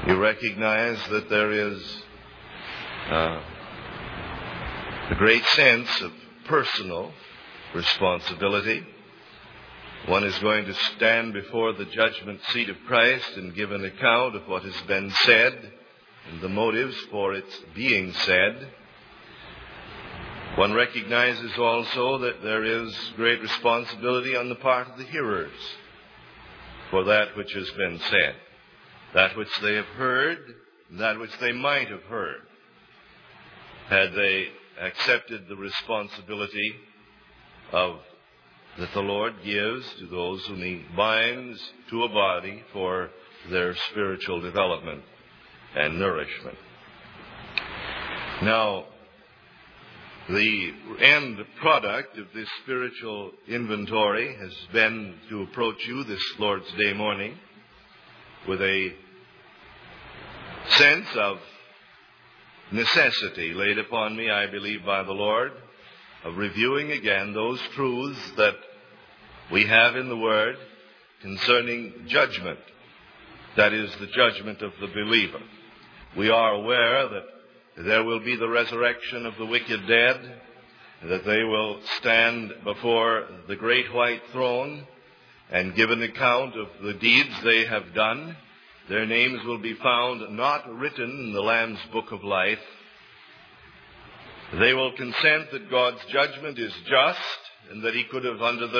You recognize that there is a great sense of personal responsibility. One is going to stand before the judgment seat of Christ and give an account of what has been said and the motives for its being said. One recognizes also that there is great responsibility on the part of the hearers for that which has been said, that which they have heard, that which they might have heard, had they accepted the responsibility that the Lord gives to those whom He binds to a body for their spiritual development and nourishment. Now, the end product of this spiritual inventory has been to approach you this Lord's Day morning with a sense of necessity laid upon me, I believe, by the Lord, of reviewing again those truths that we have in the Word concerning judgment. That is, the judgment of the believer. We are aware that there will be the resurrection of the wicked dead, that they will stand before the great white throne and give an account of the deeds they have done. Their names will be found not written in the Lamb's book of life. They will consent that God's judgment is just, and that He could have,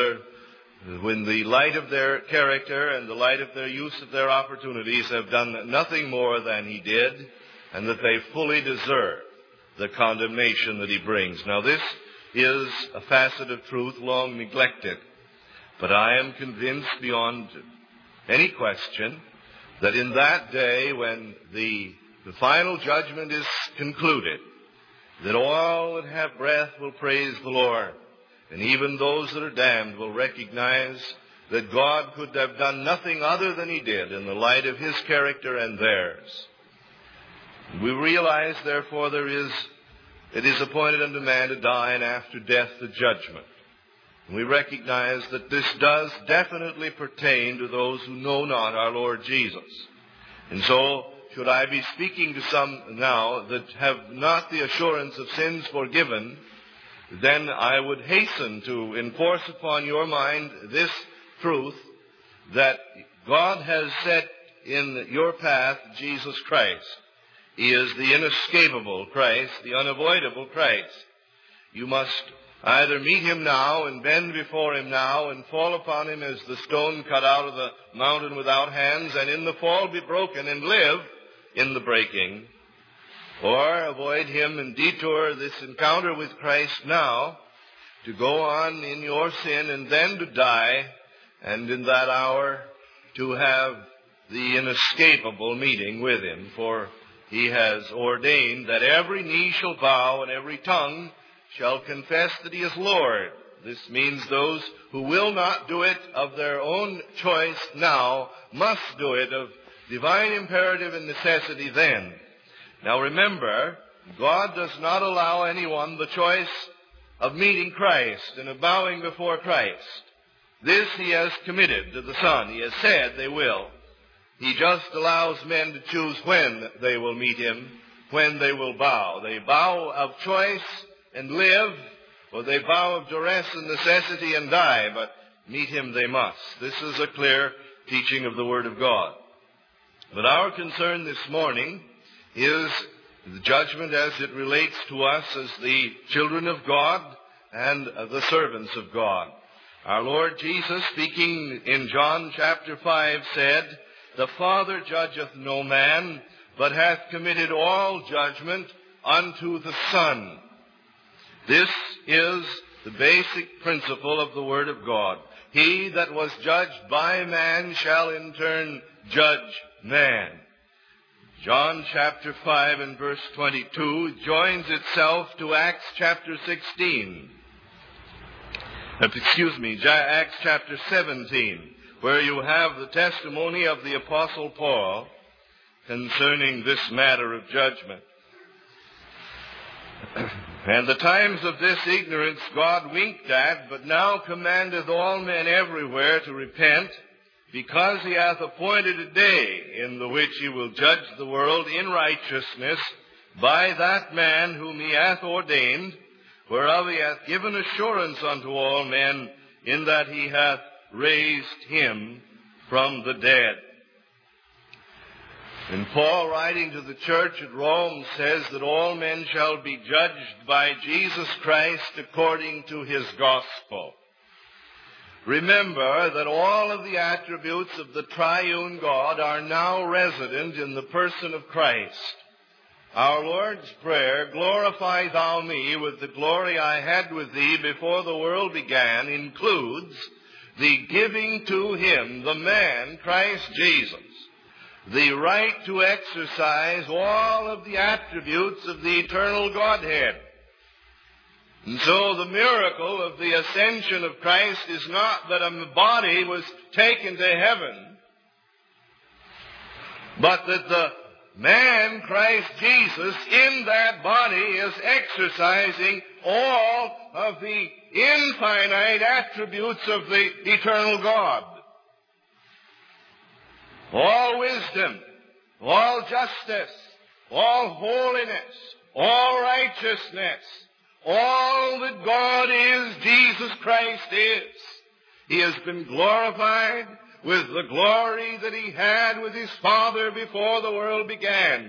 when the light of their character and the light of their use of their opportunities, have done nothing more than He did, and that they fully deserve the condemnation that He brings. Now, this is a facet of truth long neglected, but I am convinced beyond any question that in that day when the final judgment is concluded, that all that have breath will praise the Lord, and even those that are damned will recognize that God could have done nothing other than He did in the light of His character and theirs. We realize, therefore, it is appointed unto man to die, and after death the judgment. We recognize that this does definitely pertain to those who know not our Lord Jesus. And so, should I be speaking to some now that have not the assurance of sins forgiven, then I would hasten to enforce upon your mind this truth, that God has set in your path Jesus Christ. He is the inescapable Christ, the unavoidable Christ. You must either meet Him now and bend before Him now and fall upon Him as the stone cut out of the mountain without hands, and in the fall be broken and live in the breaking, or avoid Him and detour this encounter with Christ now to go on in your sin and then to die, and in that hour to have the inescapable meeting with Him. For He has ordained that every knee shall bow and every tongue shall confess that He is Lord. This means those who will not do it of their own choice now must do it of divine imperative and necessity then. Now remember, God does not allow anyone the choice of meeting Christ and of bowing before Christ. This He has committed to the Son. He has said they will. He just allows men to choose when they will meet Him, when they will bow. They bow of choice and live, or they bow of duress and necessity and die, but meet Him they must. This is a clear teaching of the Word of God. But our concern this morning is the judgment as it relates to us as the children of God and the servants of God. Our Lord Jesus, speaking in John chapter 5, said, "The Father judgeth no man, but hath committed all judgment unto the Son." This is the basic principle of the Word of God. He that was judged by man shall in turn judge man. John chapter 5 and verse 22 joins itself to Acts chapter 16. Acts chapter 17, where you have the testimony of the Apostle Paul concerning this matter of judgment. And the times of this ignorance God winked at, but now commandeth all men everywhere to repent, because he hath appointed a day in the which he will judge the world in righteousness by that man whom he hath ordained, whereof he hath given assurance unto all men, in that he hath raised him from the dead. And Paul, writing to the church at Rome, says that all men shall be judged by Jesus Christ according to his gospel. Remember that all of the attributes of the triune God are now resident in the person of Christ. Our Lord's Prayer, glorify thou me with the glory I had with thee before the world began, includes the giving to him, the man, Christ Jesus, the right to exercise all of the attributes of the eternal Godhead. And so the miracle of the ascension of Christ is not that a body was taken to heaven, but that the man, Christ Jesus, in that body is exercising all of the infinite attributes of the eternal God. All wisdom, all justice, all holiness, all righteousness, all that God is, Jesus Christ is. He has been glorified with the glory that he had with his Father before the world began.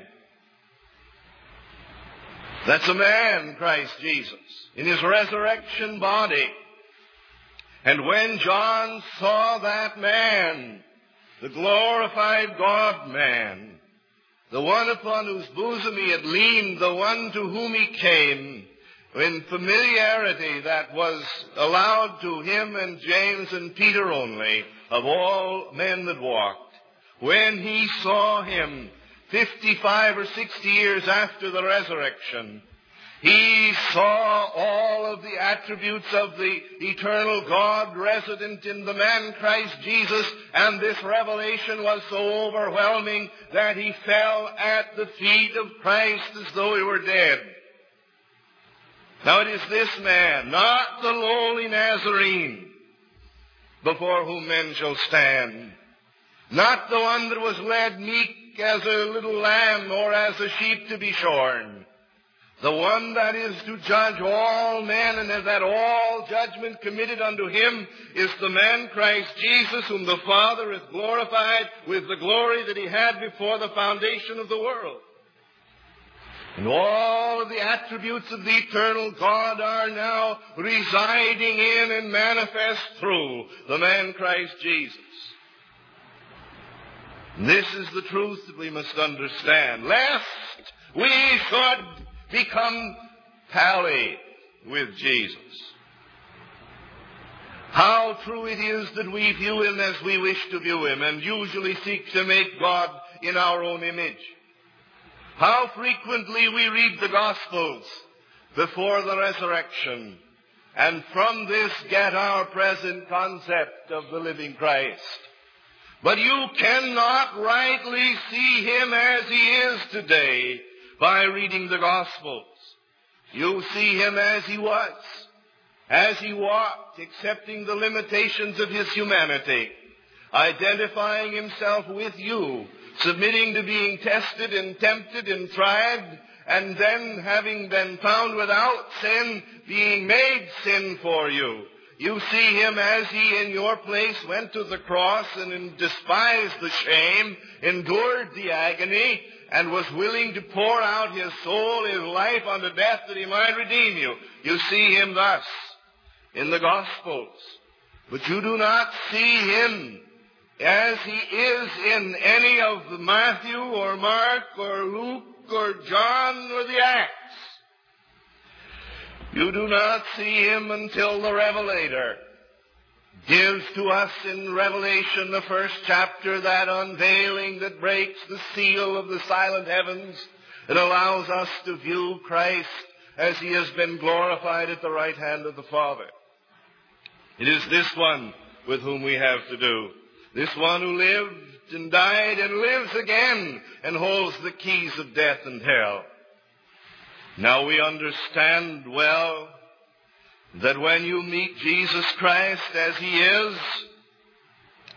That's a man, Christ Jesus, in his resurrection body. And when John saw that man, the glorified God-man, the one upon whose bosom he had leaned, the one to whom he came, in familiarity that was allowed to him and James and Peter only, of all men that walked, when he saw him 55 or 60 years after the resurrection, he saw all of the attributes of the eternal God resident in the man Christ Jesus, and this revelation was so overwhelming that he fell at the feet of Christ as though he were dead. Now it is this man, not the lowly Nazarene, before whom men shall stand, not the one that was led meek as a little lamb or as a sheep to be shorn, the one that is to judge all men, and that all judgment committed unto him is the man Christ Jesus, whom the Father hath glorified with the glory that he had before the foundation of the world. And all of the attributes of the eternal God are now residing in and manifest through the man Christ Jesus. And this is the truth that we must understand, lest we should become tally with Jesus. How true it is that we view him as we wish to view him, and usually seek to make God in our own image. How frequently we read the Gospels before the resurrection, and from this get our present concept of the living Christ. But you cannot rightly see him as he is today by reading the Gospels. You see him as he was, as he walked, accepting the limitations of his humanity, identifying himself with you, submitting to being tested and tempted and tried, and then, having been found without sin, being made sin for you. You see him as he in your place went to the cross and despised the shame, endured the agony, and was willing to pour out his soul, his life unto death that he might redeem you. You see him thus in the Gospels. But you do not see him as he is in any of the Matthew or Mark or Luke or John or the Acts. You do not see him until the Revelator gives to us in Revelation, the first chapter, that unveiling that breaks the seal of the silent heavens and allows us to view Christ as he has been glorified at the right hand of the Father. It is this one with whom we have to do. This one who lived and died and lives again and holds the keys of death and hell. Now we understand well that when you meet Jesus Christ as he is,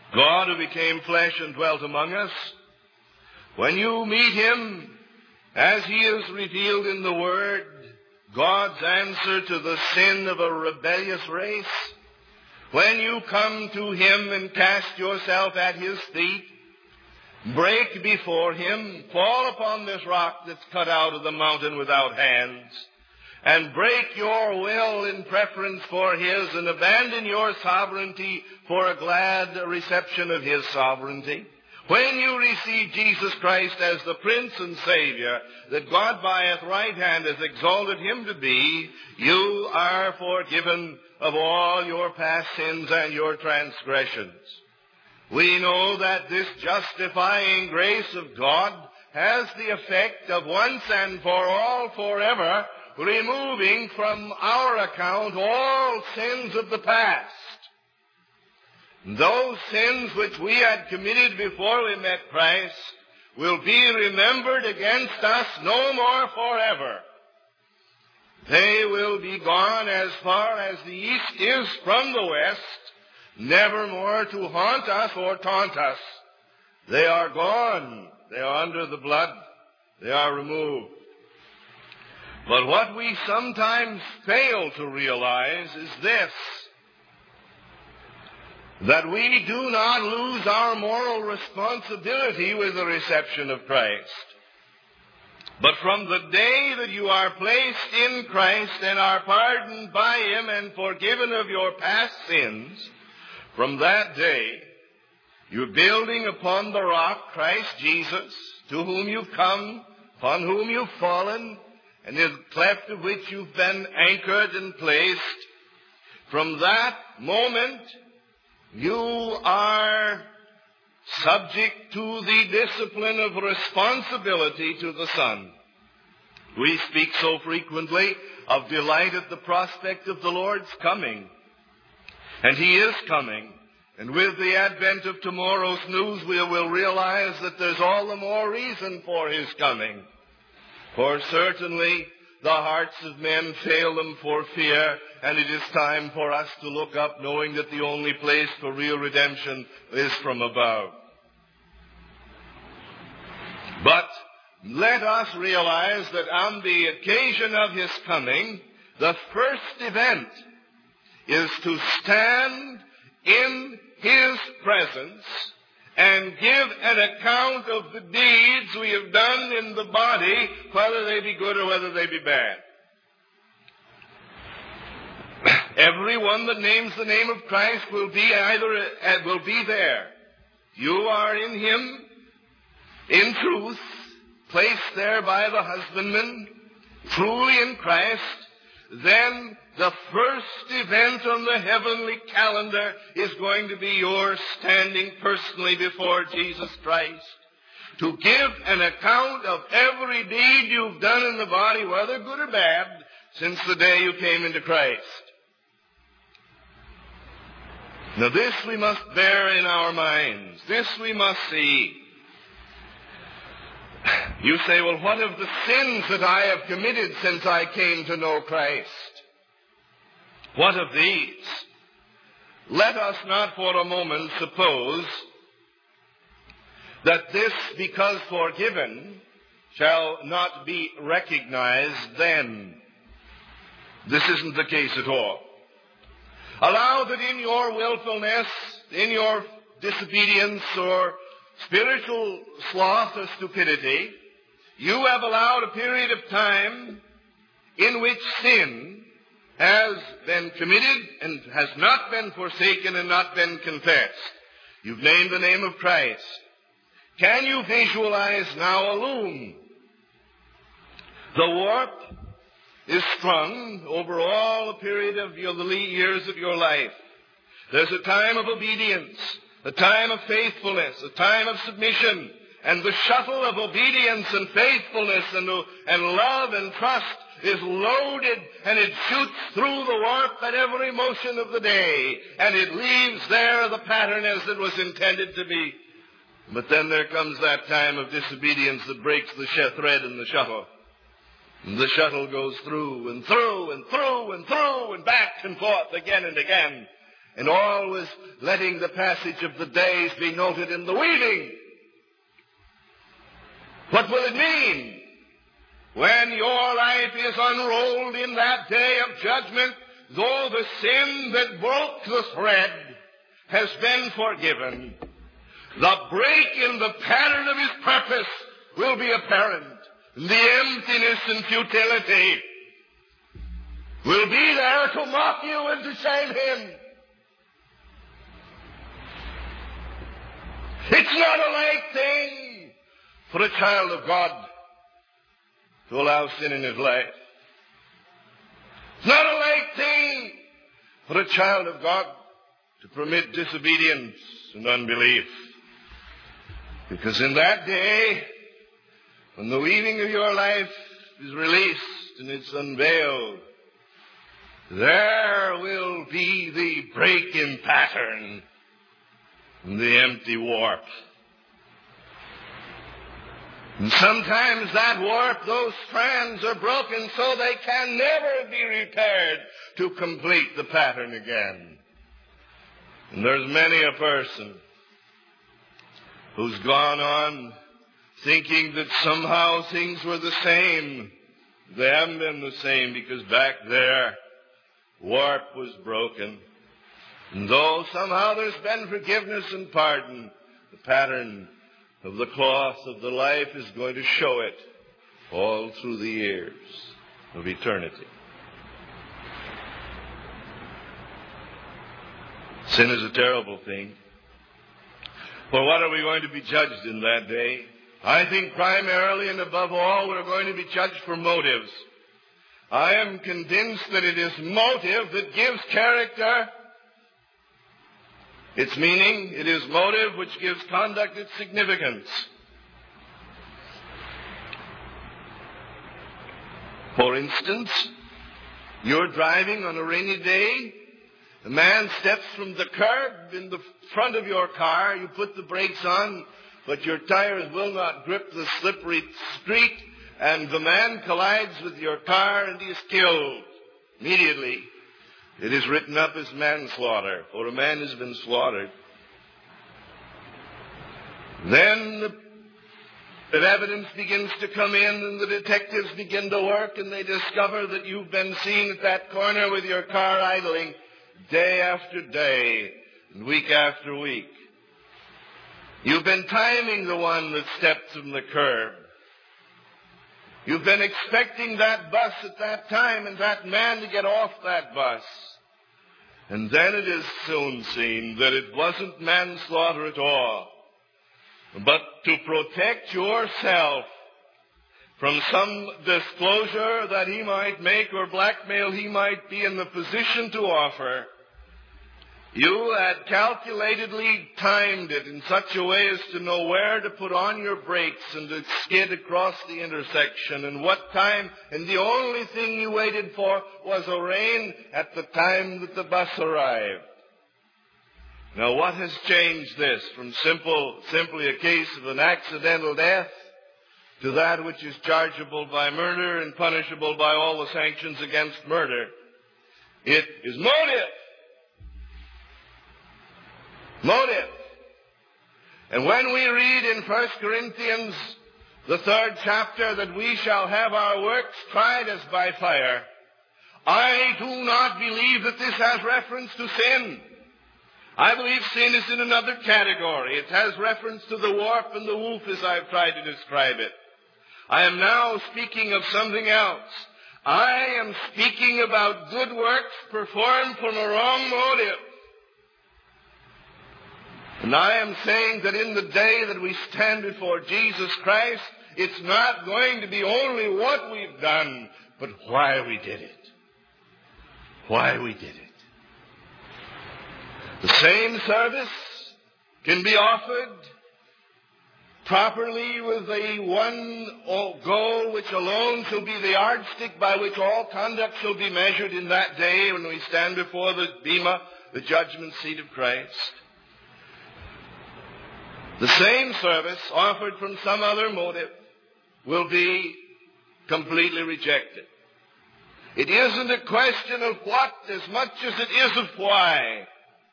God who became flesh and dwelt among us, when you meet him as he is revealed in the Word, God's answer to the sin of a rebellious race, when you come to him and cast yourself at his feet, break before him, fall upon this rock that's cut out of the mountain without hands, and break your will in preference for his and abandon your sovereignty for a glad reception of his sovereignty. When you receive Jesus Christ as the Prince and Savior that God by his right hand has exalted him to be, you are forgiven of all your past sins and your transgressions. We know that this justifying grace of God has the effect of once and for all forever removing from our account all sins of the past. Those sins which we had committed before we met Christ will be remembered against us no more forever. They will be gone as far as the east is from the west, never more to haunt us or taunt us. They are gone. They are under the blood. They are removed. But what we sometimes fail to realize is this, that we do not lose our moral responsibility with the reception of Christ. But from the day that you are placed in Christ and are pardoned by him and forgiven of your past sins, from that day you're building upon the rock, Christ Jesus, to whom you've come, upon whom you've fallen, and in the cleft of which you've been anchored and placed. From that moment, you are subject to the discipline of responsibility to the Son. We speak so frequently of delight at the prospect of the Lord's coming. And he is coming. And with the advent of tomorrow's news, we will realize that there's all the more reason for his coming. For certainly the hearts of men fail them for fear, and it is time for us to look up, knowing that the only place for real redemption is from above. But let us realize that on the occasion of his coming, the first event is to stand in his presence and give an account of the deeds we have done in the body, whether they be good or whether they be bad. Everyone that names the name of Christ will be there. You are in him, in truth, placed there by the husbandman, truly in Christ. Then the first event on the heavenly calendar is going to be your standing personally before Jesus Christ to give an account of every deed you've done in the body, whether good or bad, since the day you came into Christ. Now this we must bear in our minds. This we must see. You say, well, what of the sins that I have committed since I came to know Christ? What of these? Let us not for a moment suppose that this, because forgiven, shall not be recognized then. This isn't the case at all. Allow that in your willfulness, in your disobedience or spiritual sloth or stupidity, you have allowed a period of time in which sin has been committed and has not been forsaken and not been confessed. You've named the name of Christ. Can you visualize now a loom? The warp is strung over all the period of the years of your life. There's a time of obedience, a time of faithfulness, a time of submission, and the shuttle of obedience and faithfulness and love and trust is loaded, and it shoots through the warp at every motion of the day, and it leaves there the pattern as it was intended to be. But then there comes that time of disobedience that breaks the thread in the shuttle. And the shuttle goes through and through and through and through and back and forth again and again. and always letting the passage of the days be noted in the weaving. What will it mean when your life is unrolled in that day of judgment? Though the sin that broke the thread has been forgiven, the break in the pattern of his purpose will be apparent. The emptiness and futility will be there to mock you and to shame him. It's not a light thing for a child of God to allow sin in his life. It's not a light thing for a child of God to permit disobedience and unbelief. Because in that day, when the weaving of your life is released and it's unveiled, there will be the break in pattern and the empty warp. And sometimes that warp, those strands are broken so they can never be repaired to complete the pattern again. And there's many a person who's gone on thinking that somehow things were the same. They haven't been the same, because back there, warp was broken. And though somehow there's been forgiveness and pardon, the pattern of the cloth of the life is going to show it all through the years of eternity. Sin is a terrible thing. For what are we going to be judged in that day? I think primarily and above all, we're going to be judged for motives. I am convinced that it is motive that gives character its meaning. It is motive which gives conduct its significance. For instance, you're driving on a rainy day. A man steps from the curb in the front of your car. You put the brakes on, but your tires will not grip the slippery street, and the man collides with your car and he is killed immediately. It is written up as manslaughter, for a man has been slaughtered. Then the evidence begins to come in, and the detectives begin to work, and they discover that you've been seen at that corner with your car idling day after day and week after week. You've been timing the one that stepped from the curb. You've been expecting that bus at that time and that man to get off that bus. And then it is soon seen that it wasn't manslaughter at all, but to protect yourself from some disclosure that he might make or blackmail he might be in the position to offer. You had calculatedly timed it in such a way as to know where to put on your brakes and to skid across the intersection and what time, and the only thing you waited for was a rain at the time that the bus arrived. Now, what has changed this from simply a case of an accidental death to that which is chargeable by murder and punishable by all the sanctions against murder? It is motive. Motive. And when we read in 1 Corinthians, the 3rd chapter, that we shall have our works tried as by fire, I do not believe that this has reference to sin. I believe sin is in another category. It has reference to the warp and the woof as I've tried to describe it. I am now speaking of something else. I am speaking about good works performed from a wrong motive. And I am saying that in the day that we stand before Jesus Christ, it's not going to be only what we've done, but why we did it. Why we did it. The same service can be offered properly with the one goal which alone shall be the yardstick by which all conduct shall be measured in that day when we stand before the bema, the judgment seat of Christ. The same service offered from some other motive will be completely rejected. It isn't a question of what as much as it is of why.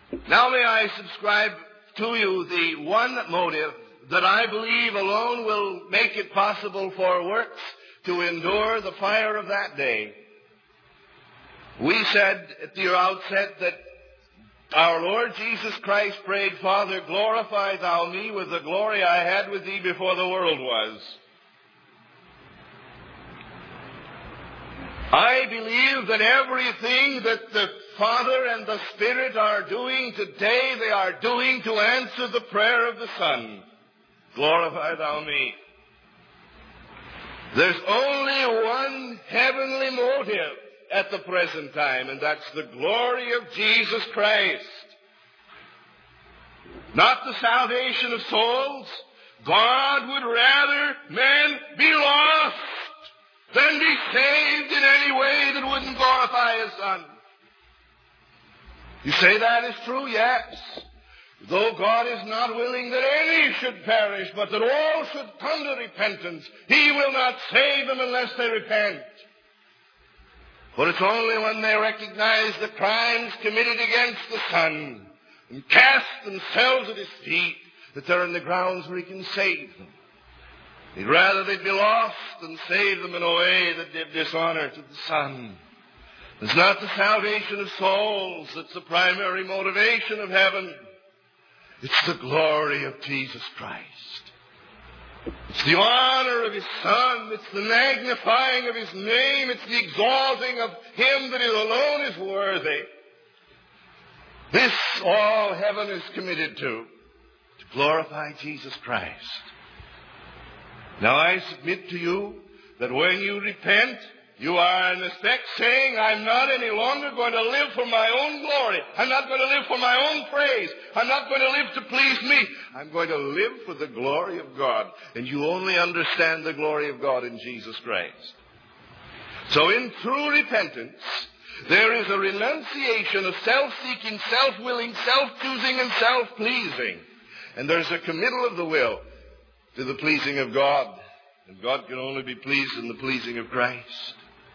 Now may I subscribe to you the one motive that I believe alone will make it possible for works to endure the fire of that day. We said at the outset that our Lord Jesus Christ prayed, Father, glorify thou me with the glory I had with thee before the world was. I believe that everything that the Father and the Spirit are doing today, they are doing to answer the prayer of the Son. Glorify thou me. There's only one heavenly motive at the present time, and that's the glory of Jesus Christ. Not the salvation of souls. God would rather men be lost than be saved in any way that wouldn't glorify His Son. You say that is true? Yes. Though God is not willing that any should perish, but that all should come to repentance, He will not save them unless they repent. For it's only when they recognize the crimes committed against the Son and cast themselves at His feet that they're in the grounds where He can save them. He'd rather they'd be lost than save them in a way that did dishonor to the Son. It's not the salvation of souls that's the primary motivation of heaven. It's the glory of Jesus Christ. It's the honor of His Son. It's the magnifying of His name. It's the exalting of Him that alone is worthy. This all heaven is committed to glorify Jesus Christ. Now I submit to you that when you repent, you are in effect saying, I'm not any longer going to live for my own glory. I'm not going to live for my own praise. I'm not going to live to please me. I'm going to live for the glory of God. And you only understand the glory of God in Jesus Christ. So in true repentance, there is a renunciation of self-seeking, self-willing, self-choosing, and self-pleasing. And there's a committal of the will to the pleasing of God. And God can only be pleased in the pleasing of Christ.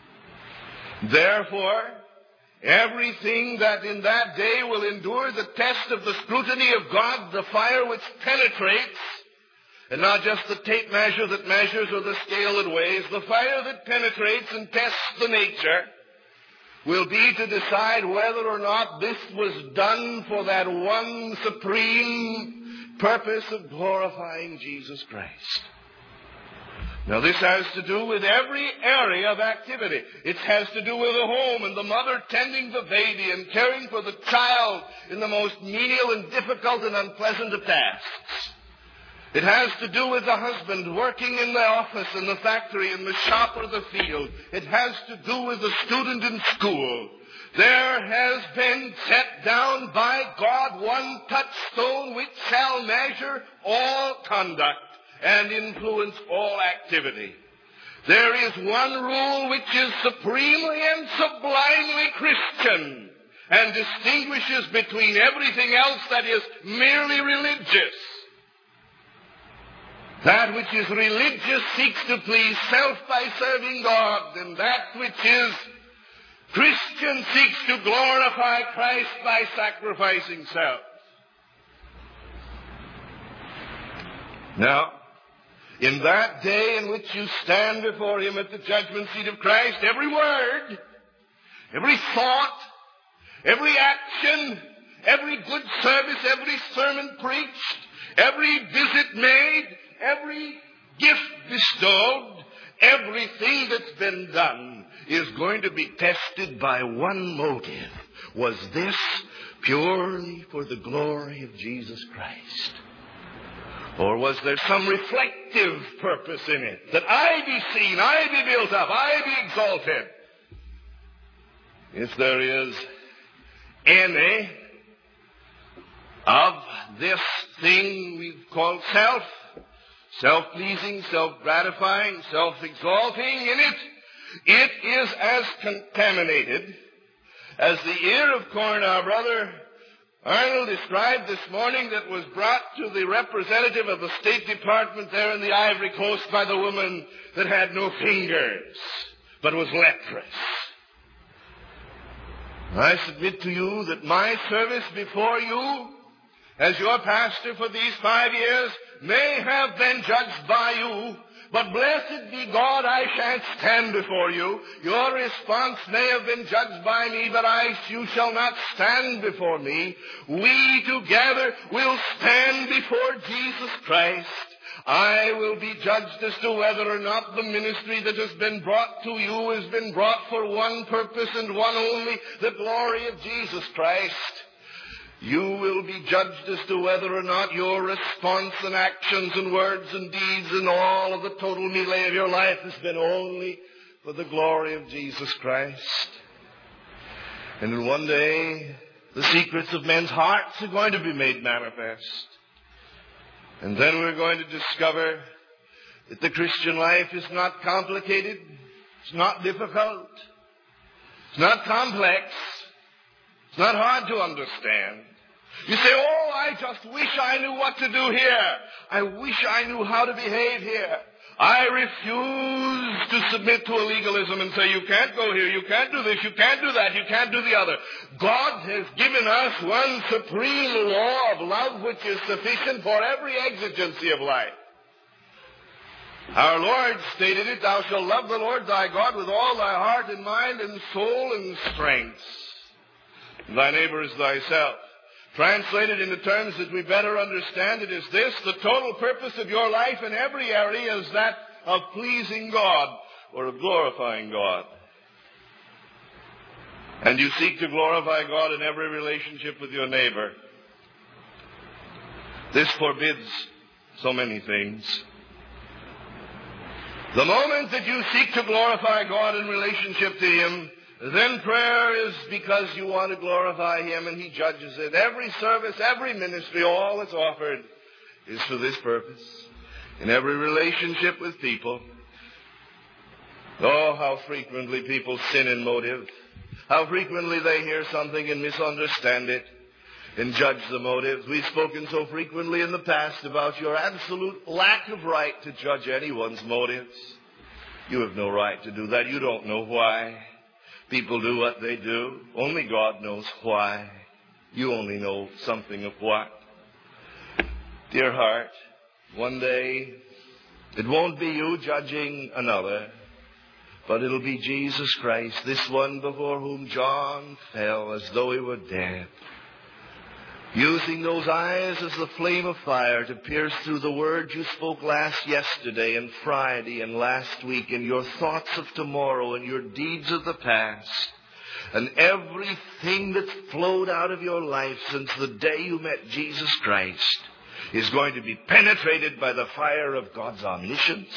Therefore, everything that in that day will endure the test of the scrutiny of God, the fire which penetrates, and not just the tape measure that measures or the scale that weighs, the fire that penetrates and tests the nature, will be to decide whether or not this was done for that one supreme purpose of glorifying Jesus Christ. Now this has to do with every area of activity. It has to do with the home and the mother tending the baby and caring for the child in the most menial and difficult and unpleasant of tasks. It has to do with the husband working in the office, in the factory, in the shop or the field. It has to do with the student in school. There has been set down by God one touchstone which shall measure all conduct and influence all activity. There is one rule which is supremely and sublimely Christian and distinguishes between everything else that is merely religious. That which is religious seeks to please self by serving God, and that which is Christian seeks to glorify Christ by sacrificing self. Now, in that day in which you stand before Him at the judgment seat of Christ, every word, every thought, every action, every good service, every sermon preached, every visit made, every gift bestowed, everything that's been done is going to be tested by one motive. Was this purely for the glory of Jesus Christ? Or was there some reflective purpose in it? That I be seen, I be built up, I be exalted. If there is any of this thing we've called self, self-pleasing, self-gratifying, self-exalting in it, it is as contaminated as the ear of corn our brother Arnold described this morning that was brought to the representative of the State Department there in the Ivory Coast by the woman that had no fingers, but was leprous. I submit to you that my service before you as your pastor for these 5 years may have been judged by you, but blessed be God, I shan't stand before you. Your response may have been judged by me, but you shall not stand before me. We together will stand before Jesus Christ. I will be judged as to whether or not the ministry that has been brought to you has been brought for one purpose and one only, the glory of Jesus Christ. You will be judged as to whether or not your response and actions and words and deeds and all of the total melee of your life has been only for the glory of Jesus Christ. And in one day, the secrets of men's hearts are going to be made manifest. And then we're going to discover that the Christian life is not complicated. It's not difficult. It's not complex. It's not hard to understand. You say, oh, I just wish I knew what to do here. I wish I knew how to behave here. I refuse to submit to a legalism and say, you can't go here, you can't do this, you can't do that, you can't do the other. God has given us one supreme law of love which is sufficient for every exigency of life. Our Lord stated it, thou shalt love the Lord thy God with all thy heart and mind and soul and strength. Thy neighbor is thyself. Translated into terms that we better understand, it is this: the total purpose of your life in every area is that of pleasing God or of glorifying God. And you seek to glorify God in every relationship with your neighbor. This forbids so many things. The moment that you seek to glorify God in relationship to Him, then prayer is because you want to glorify Him and He judges it. Every service, every ministry, all that's offered is for this purpose. In every relationship with people. Oh, how frequently people sin in motive. How frequently they hear something and misunderstand it and judge the motives. We've spoken so frequently in the past about your absolute lack of right to judge anyone's motives. You have no right to do that. You don't know why people do what they do. Only God knows why. You only know something of what. Dear heart, one day it won't be you judging another, but it'll be Jesus Christ, this one before whom John fell as though he were dead, using those eyes as the flame of fire to pierce through the words you spoke yesterday and Friday and last week, and your thoughts of tomorrow and your deeds of the past, and everything that's flowed out of your life since the day you met Jesus Christ is going to be penetrated by the fire of God's omniscience.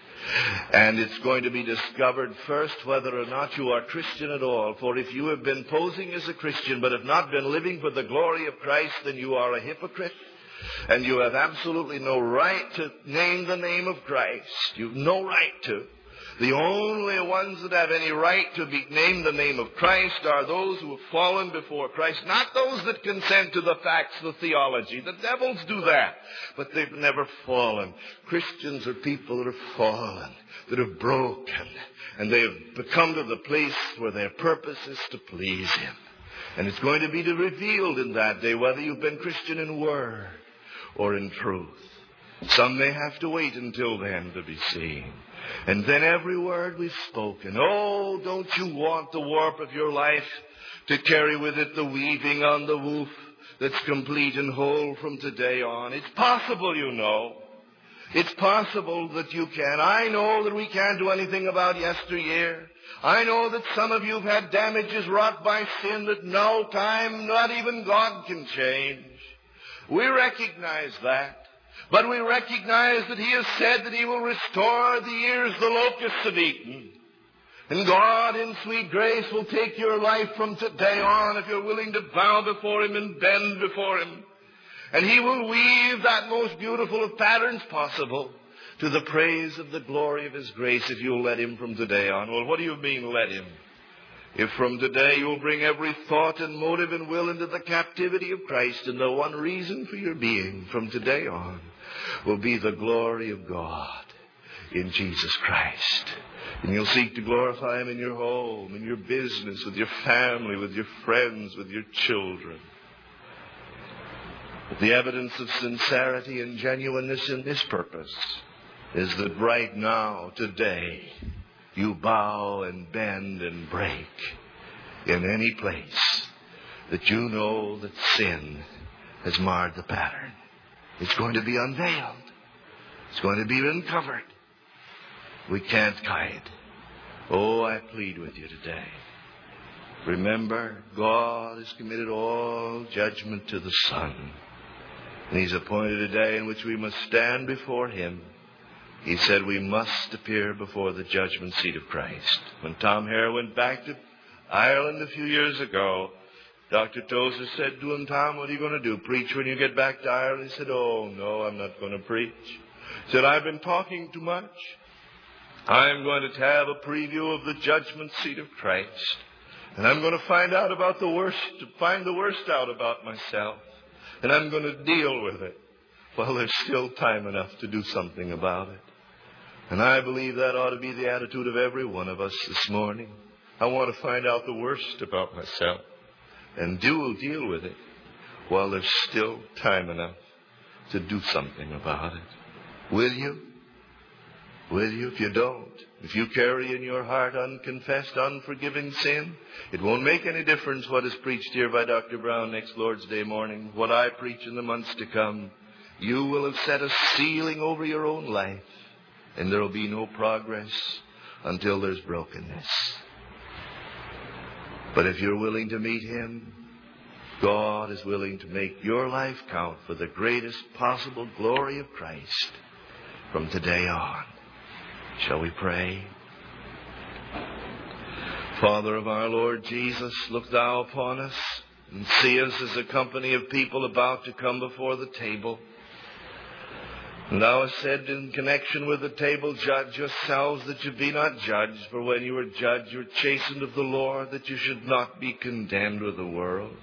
And it's going to be discovered first whether or not you are Christian at all. For if you have been posing as a Christian but have not been living for the glory of Christ, then you are a hypocrite. And you have absolutely no right to name the name of Christ. You've no right to. The only ones that have any right to be named the name of Christ are those who have fallen before Christ, not those that consent to the facts, the theology. The devils do that, but they've never fallen. Christians are people that have fallen, that have broken, and they have come to the place where their purpose is to please Him. And it's going to be revealed in that day whether you've been Christian in word or in truth. Some may have to wait until then to be seen. And then every word we've spoken. Oh, don't you want the warp of your life to carry with it the weaving on the woof that's complete and whole from today on? It's possible, you know. It's possible that you can. I know that we can't do anything about yesteryear. I know that some of you have had damages wrought by sin that no time, not even God can change. We recognize that. But we recognize that He has said that He will restore the years the locusts have eaten. And God in sweet grace will take your life from today on if you're willing to bow before Him and bend before Him. And He will weave that most beautiful of patterns possible to the praise of the glory of His grace if you'll let Him from today on. Well, what do you mean, let Him? If from today you'll bring every thought and motive and will into the captivity of Christ, and the one reason for your being from today on will be the glory of God. in Jesus Christ. And you'll seek to glorify Him in your home, in your business, with your family, with your friends, with your children. But the evidence of sincerity and genuineness in this purpose is that right now, today, you bow and bend and break in any place that you know that sin has marred the pattern. It's going to be unveiled. It's going to be uncovered. We can't hide. Oh, I plead with you today. Remember, God has committed all judgment to the Son. And He's appointed a day in which we must stand before Him. He said we must appear before the judgment seat of Christ. When Tom Hare went back to Ireland a few years ago, Dr. Tozer said to him, "Tom, what are you going to do? Preach when you get back to Ireland?" He said, "Oh, no, I'm not going to preach." He said, "I've been talking too much. I'm going to have a preview of the judgment seat of Christ. And I'm going to find the worst out about myself. And I'm going to deal with it. Well, there's still time enough to do something about it." And I believe that ought to be the attitude of every one of us this morning. I want to find out the worst about myself and deal with it while there's still time enough to do something about it. Will you? Will you? If you don't, if you carry in your heart unconfessed, unforgiving sin, it won't make any difference what is preached here by Dr. Brown next Lord's Day morning, what I preach in the months to come. You will have set a ceiling over your own life, and there will be no progress until there's brokenness. But if you're willing to meet Him, God is willing to make your life count for the greatest possible glory of Christ from today on. Shall we pray? Father of our Lord Jesus, look Thou upon us and see us as a company of people about to come before the table. And Thou hast said in connection with the table, "Judge yourselves that you be not judged. For when you are judged, you are chastened of the Lord, that you should not be condemned with the world."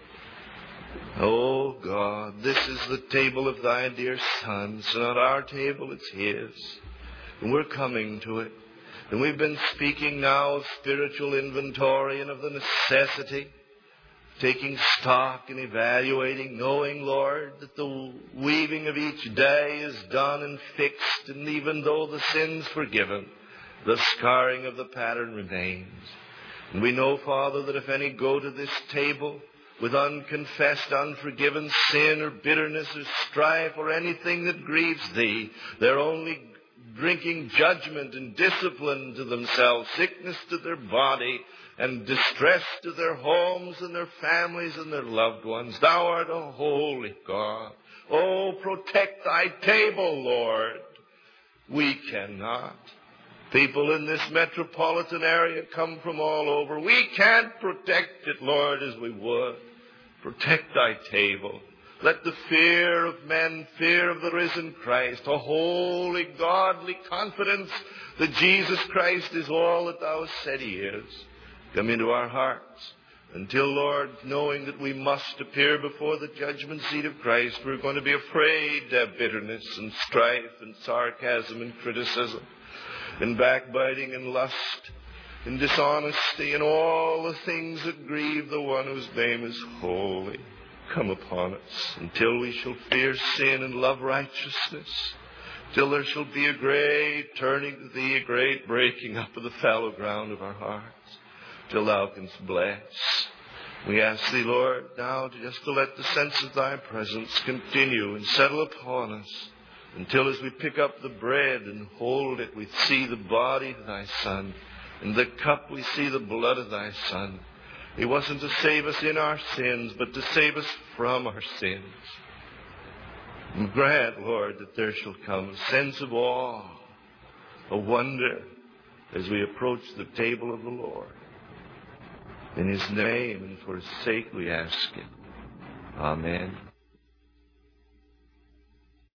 Oh God, this is the table of Thy dear Son. It's not our table, it's His. And we're coming to it. And we've been speaking now of spiritual inventory and of the necessity, taking stock and evaluating, knowing, Lord, that the weaving of each day is done and fixed, and even though the sin's forgiven, the scarring of the pattern remains. And we know, Father, that if any go to this table with unconfessed, unforgiven sin or bitterness or strife or anything that grieves Thee, they're only drinking judgment and discipline to themselves, sickness to their body, and distress to their homes and their families and their loved ones. Thou art a holy God. Oh, protect Thy table, Lord. We cannot. People in this metropolitan area come from all over. We can't protect it, Lord, as we would. Protect Thy table. Let the fear of men, fear of the risen Christ, a holy, godly confidence that Jesus Christ is all that Thou hast said He is, come into our hearts. Until, Lord, knowing that we must appear before the judgment seat of Christ, we're going to be afraid to have bitterness and strife and sarcasm and criticism and backbiting and lust and dishonesty and all the things that grieve the one whose name is holy. Come upon us until we shall fear sin and love righteousness, till there shall be a great turning to Thee, a great breaking up of the fallow ground of our hearts, till Thou canst bless. We ask Thee, Lord, now just to let the sense of Thy presence continue and settle upon us, until as we pick up the bread and hold it, we see the body of Thy Son, and the cup we see the blood of Thy Son. He wasn't to save us in our sins, but to save us from our sins. And grant, Lord, that there shall come a sense of awe, a wonder, as we approach the table of the Lord. In His name and for His sake we ask it. Amen.